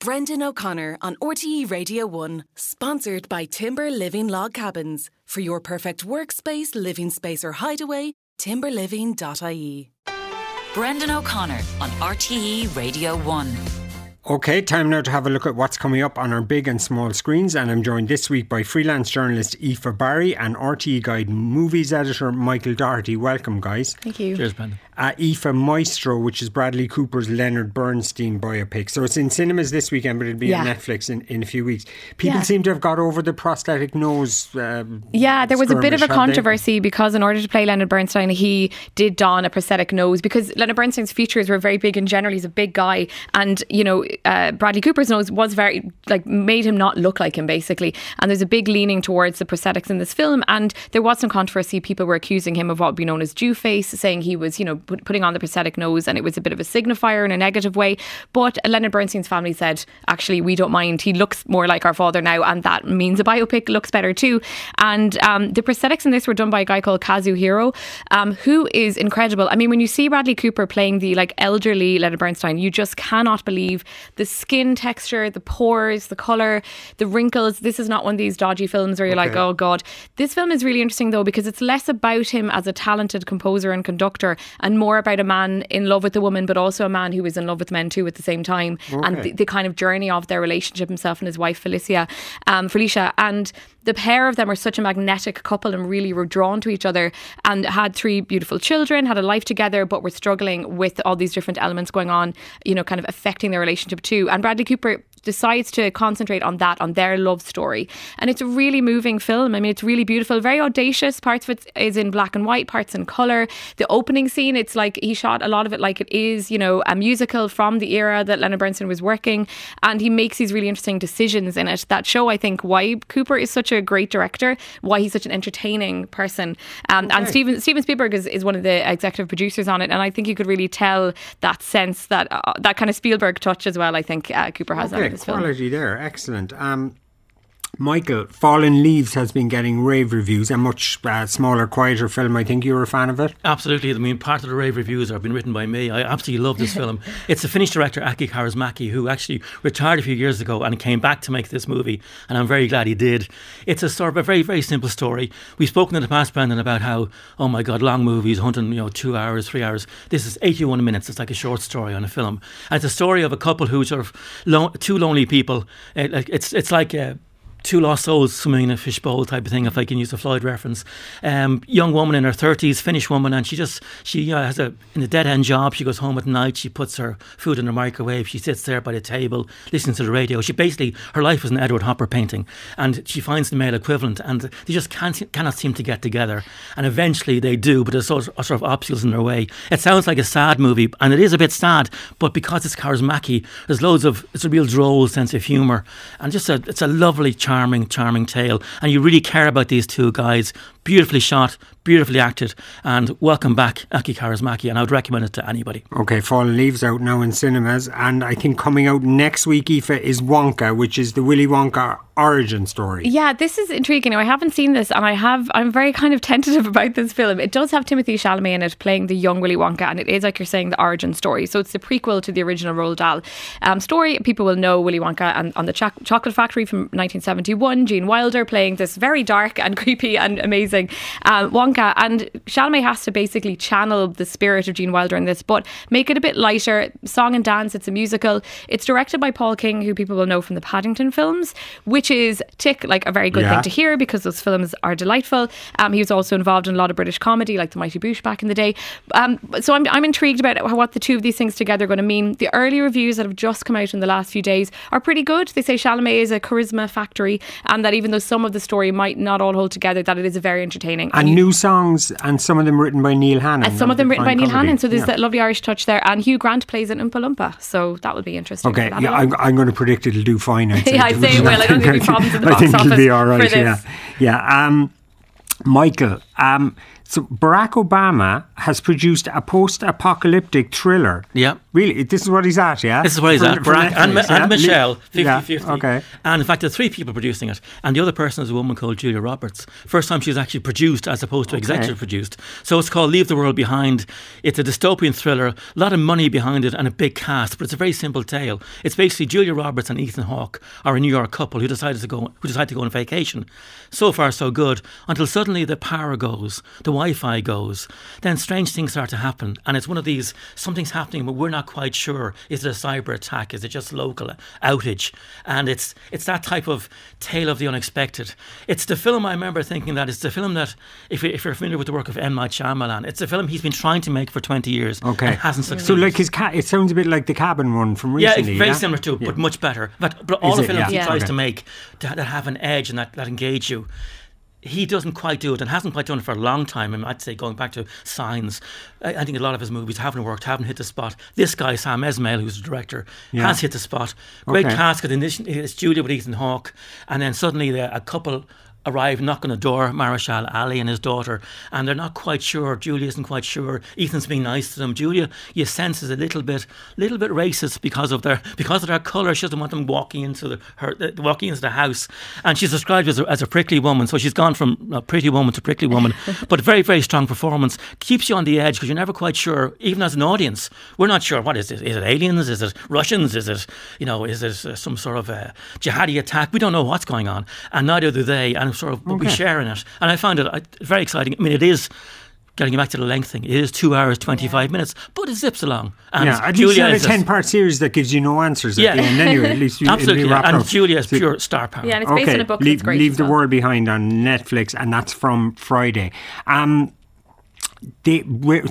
Brendan O'Connor on RTE Radio 1, sponsored by Timber Living Log Cabins. For your perfect workspace, living space or hideaway, timberliving.ie. Brendan O'Connor on RTE Radio 1. Okay, time now to have a look at what's coming up on our big and small screens, and I'm joined this week by freelance journalist Aoife Barry and RTE Guide movies editor Michael Doherty. Welcome, guys. Thank you. Cheers, Brendan. Aoife, Maestro, which is Bradley Cooper's Leonard Bernstein biopic. So it's in cinemas this weekend, but it'll be on Netflix in a few weeks. People seem to have got over the prosthetic nose. There was a bit of a controversy because in order to play Leonard Bernstein, he did don a prosthetic nose because Leonard Bernstein's features were very big in general. He's a big guy, and Bradley Cooper's nose was very made him not look like him basically. And there's a big leaning towards the prosthetics in this film, and there was some controversy. People were accusing him of what would be known as Jew face, saying he was putting on the prosthetic nose and it was a bit of a signifier in a negative way. But Leonard Bernstein's family said, actually, we don't mind. He looks more like our father now, and that means a biopic looks better too. And the prosthetics in this were done by a guy called Kazuhiro, who is incredible. I mean, when you see Bradley Cooper playing the elderly Leonard Bernstein, you just cannot believe the skin texture, the pores, the colour, the wrinkles. This is not one of these dodgy films where you're like, oh God. This film is really interesting though, because it's less about him as a talented composer and conductor and more about a man in love with a woman, but also a man who is in love with men too at the same time. And the kind of journey of their relationship, himself and his wife Felicia. And the pair of them are such a magnetic couple and really were drawn to each other and had 3 beautiful children, had a life together, but were struggling with all these different elements going on, kind of affecting their relationship too. And Bradley Cooper decides to concentrate on that, on their love story. And it's a really moving film. I mean, it's really beautiful, very audacious. Parts of it is in black and white, parts in colour. The opening scene, it's like he shot a lot of it like it is, a musical from the era that Leonard Bernstein was working. And he makes these really interesting decisions in it that show, I think, why Cooper is such a great director, why he's such an entertaining person. And Steven Spielberg is one of the executive producers on it. And I think you could really tell that sense, that kind of Spielberg touch as well, I think Cooper has on this film. Quality there, excellent. Michael, Fallen Leaves has been getting rave reviews, a much smaller, quieter film. I think you were a fan of it. Absolutely. I mean, part of the rave reviews have been written by me. I absolutely love this film. It's the Finnish director Aki Kaurismäki, who actually retired a few years ago and came back to make this movie, and I'm very glad he did. It's a sort of a very, very simple story. We've spoken in the past, Brendan, about how, oh my God, long movies, 2 hours, 3 hours. This is 81 minutes. It's like a short story on a film. And it's a story of a couple who sort of two lonely people. It's like two lost souls swimming in a fishbowl type of thing, if I can use a Floyd reference. Young woman in her 30s, Finnish woman, and she has in a dead-end job. She goes home at night, she puts her food in the microwave, she sits there by the table, listens to the radio. Her life is an Edward Hopper painting, and she finds the male equivalent, and they just cannot seem to get together. And eventually they do, but there's sort of obstacles in their way. It sounds like a sad movie, and it is a bit sad, but because it's Kaurismäki, it's a real droll sense of humour, and it's a lovely, charming tale, and you really care about these two guys. Beautifully shot, beautifully acted, and welcome back Aki Kaurismäki, and I would recommend it to anybody. Okay, Fallen Leaves out now in cinemas, and I think coming out next week, Aoife, is Wonka, which is the Willy Wonka origin story. Yeah, this is intriguing. Now, I haven't seen this, and I'm very kind of tentative about this film. It does have Timothée Chalamet in it playing the young Willy Wonka, and it is, like you're saying, the origin story. So it's the prequel to the original Roald Dahl story. People will know Willy Wonka and on the Chocolate Factory from 1971. Gene Wilder playing this very dark and creepy and amazing Wonka, and Chalamet has to basically channel the spirit of Gene Wilder in this, but make it a bit lighter. Song and dance, it's a musical. It's directed by Paul King, who people will know from the Paddington films, which is a very good thing to hear because those films are delightful. He was also involved in a lot of British comedy, like The Mighty Boosh back in the day. So I'm intrigued about what the two of these things together are going to mean. The early reviews that have just come out in the last few days are pretty good. They say Chalamet is a charisma factory, and that even though some of the story might not all hold together, that it is a very entertaining. And new songs, and some of them written by Neil Hannon. And some of them written by Neil Hannon, so there's that lovely Irish touch there. And Hugh Grant plays in Oompa Loompa, so that will be interesting. Okay, I'm going to predict it'll do fine. I'd say. Yeah, I'd say it will. I don't think there'll be problems in the box office. I think it'll be all right, for this. Yeah. Michael, So Barack Obama has produced a post-apocalyptic thriller. Yeah. Really? This is what he's at, yeah? This is what he's at. Barack and Michelle, 50-50. Yeah, okay. And in fact, there are 3 people producing it. And the other person is a woman called Julia Roberts. First time she's actually produced as opposed to executive produced. So it's called Leave the World Behind. It's a dystopian thriller, a lot of money behind it and a big cast, but it's a very simple tale. It's basically Julia Roberts and Ethan Hawke are a New York couple who decide to go on vacation. So far, so good, until suddenly the power goes, the Wi-Fi goes, then strange things start to happen, and it's one of these, something's happening but we're not quite sure. Is it a cyber attack? Is it just local outage? And it's that type of tale of the unexpected. It's the film I remember thinking that it's the film that, if you're familiar with the work of M. Night Shyamalan, it's a film he's been trying to make for 20 years and hasn't succeeded. So like it sounds a bit like the Cabin one from recently. Yeah, it's very similar to it, but much better. But all the films he tries to make that have an edge and that engage you, he doesn't quite do it and hasn't quite done it for a long time. I mean, I'd say going back to Signs, I think a lot of his movies haven't worked, haven't hit the spot. This guy, Sam Esmail, who's the director, has hit the spot. Great cast, because it's Julia with Ethan Hawke, and then suddenly a couple arrive, knock on the door, Marshall Ali and his daughter, and they're not quite sure. Julia isn't quite sure. Ethan's being nice to them. Julia, you sense, is a little bit racist because of their colour. She doesn't want them walking into the house, and she's described as a prickly woman. So she's gone from a pretty woman to prickly woman, but very, very strong performance. Keeps you on the edge because you're never quite sure. Even as an audience, we're not sure. What is it? Is it aliens? Is it Russians? Is it some sort of a jihadi attack? We don't know what's going on, and neither do they. And we'll be sharing it, and I found it very exciting. I mean, it is, getting back to the length thing, it is 2 hours 25 minutes, but it zips along. And at least you have a 10-part series that gives you no answers at the end anyway. At least absolutely, and Julia is pure star power. Yeah, and it's based on a book that's great. Leave the World Behind on Netflix, and that's from Friday. Aoife,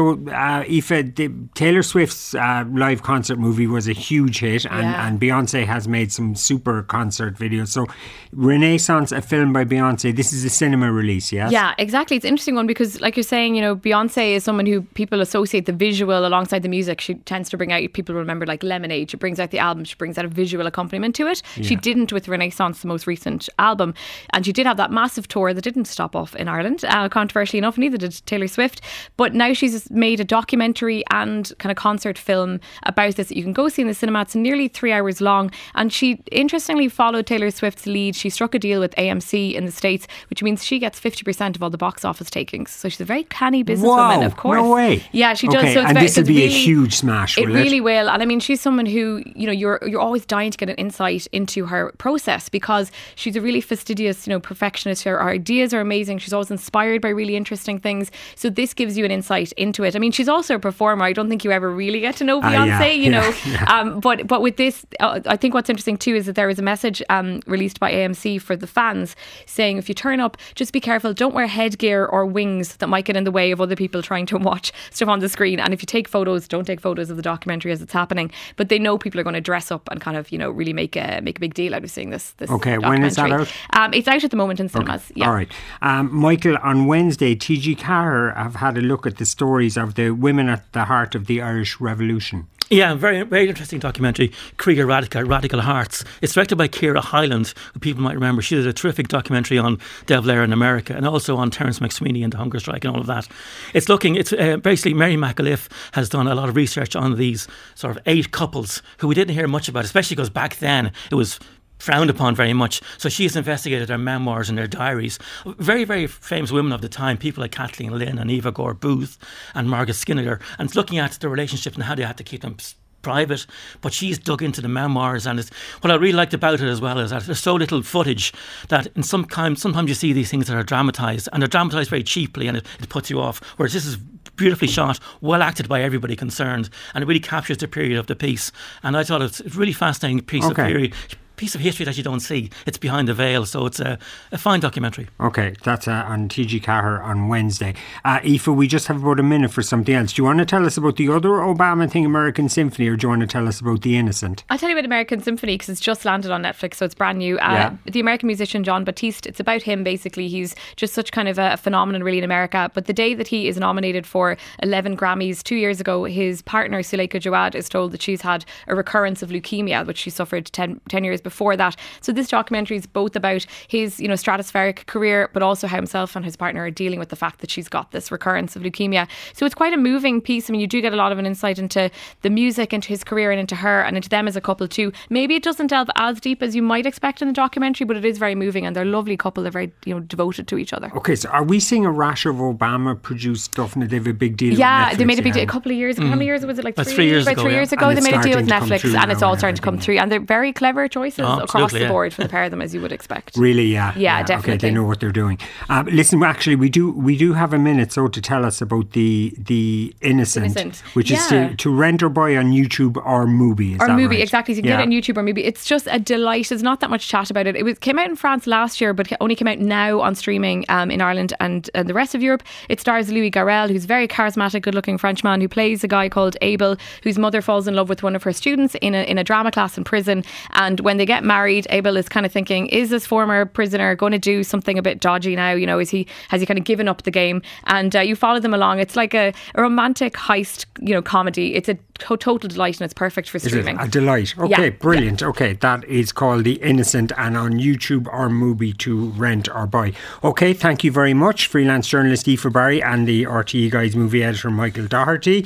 Taylor Swift's live concert movie was a huge hit, and Beyonce has made some super concert videos. So Renaissance, a film by Beyonce, this is a cinema release, yes? Yeah, exactly. It's an interesting one because, like you're saying, Beyonce is someone who people associate the visual alongside the music. She tends to bring out, people remember, like Lemonade. She brings out the album, she brings out a visual accompaniment to it. She didn't with Renaissance, the most recent album, and she did have that massive tour that didn't stop off in Ireland, controversially enough, neither did Taylor Swift. But now she's made a documentary and kind of concert film about this that you can go see in the cinema. It's nearly 3 hours long, and she interestingly followed Taylor Swift's lead. She struck a deal with AMC in the States, which means she gets 50% of all the box office takings. So she's a very canny businesswoman, of course. No way. Yeah, she does. So and this will be a huge smash, will it? It really will. And I mean, she's someone who, you're always dying to get an insight into her process because she's a really fastidious, perfectionist. Her ideas are amazing. She's always inspired by really interesting things. So this gives you an insight into it. I mean, she's also a performer. I don't think you ever really get to know Beyonce, But with this, I think what's interesting too is that there was a message released by AMC for the fans saying, if you turn up, just be careful. Don't wear headgear or wings that might get in the way of other people trying to watch stuff on the screen. And if you take photos, don't take photos of the documentary as it's happening. But they know people are going to dress up and kind of, really make a big deal out of seeing this okay, when is that out? It's out at the moment in cinemas. Okay. Yeah. All right. Michael, on Wednesday, T.G. Carr have had a look at the stories of the women at the heart of the Irish Revolution. Yeah, very, very interesting documentary, Kriega Radical Hearts. It's directed by Ciara Hyland, who people might remember. She did a terrific documentary on De Valera in America and also on Terence McSweeney and the hunger strike and all of that. It's basically Mary McAuliffe has done a lot of research on these sort of 8 couples who we didn't hear much about, especially because back then it was frowned upon very much. So she's investigated their memoirs and their diaries. Very, very famous women of the time, people like Kathleen Lynn and Eva Gore Booth and Margaret Skinner. And it's looking at the relationships and how they had to keep them private, but she's dug into the memoirs, and what I really liked about it as well is that there's so little footage that sometimes you see these things that are dramatised, and they're dramatised very cheaply, and it puts you off, whereas this is beautifully shot, well acted by everybody concerned, and it really captures the period of the piece. And I thought it's a really fascinating piece of history that you don't see. It's behind the veil, so it's a fine documentary. Okay, that's on T.G. Carr on Wednesday. Aoife, we just have about a minute for something else. Do you want to tell us about the other Obama thing, American Symphony, or do you want to tell us about The Innocent? I'll tell you about American Symphony because it's just landed on Netflix, so it's brand new. The American musician Jon Batiste, it's about him basically. He's just such kind of a phenomenon really in America, but the day that he is nominated for 11 Grammys 2 years ago, his partner Suleika Jawad is told that she's had a recurrence of leukemia, which she suffered 10 years before that. So this documentary is both about his, you know, stratospheric career, but also how himself and his partner are dealing with the fact that she's got this recurrence of leukemia. So it's quite a moving piece. I mean, you do get a lot of an insight into the music, into his career, and into her, and into them as a couple too. Maybe it doesn't delve as deep as you might expect in the documentary, but it is very moving, and they're a lovely couple. They're very, you know, devoted to each other. Okay, so are we seeing a rash of Obama produced stuff? And they have a big deal. Yeah, with Netflix, they made a big deal a couple of years ago. How many years was it? Like 3 years ago. 3 years ago, they made a deal with Netflix, and it's all starting to come through. And they're very clever choices across the board for the pair of them, as you would expect. Really, yeah, definitely. Okay, they know what they're doing. Listen, actually, we do have a minute so to tell us about the Innocent, which is to rent or buy on YouTube or Mubi. Is or that Mubi, right? exactly. So you can get it on YouTube or Mubi. It's just a delight. There's not that much chat about it. It came out in France last year, but only came out now on streaming in Ireland and the rest of Europe. It stars Louis Garrel, who's a very charismatic, good-looking Frenchman who plays a guy called Abel, whose mother falls in love with one of her students in a drama class in prison. And when they get married, Abel is kind of thinking, is this former prisoner going to do something a bit dodgy now? You know, has he kind of given up the game? And you follow them along. It's like a romantic heist, you know, comedy. It's a total delight, and it's perfect for streaming. Is it a delight? Okay, brilliant. Okay, that is called The Innocent, and on YouTube or Mubi to rent or buy. Okay, thank you very much, freelance journalist Aoife Barry and the RTE Guides movie editor Michael Doherty.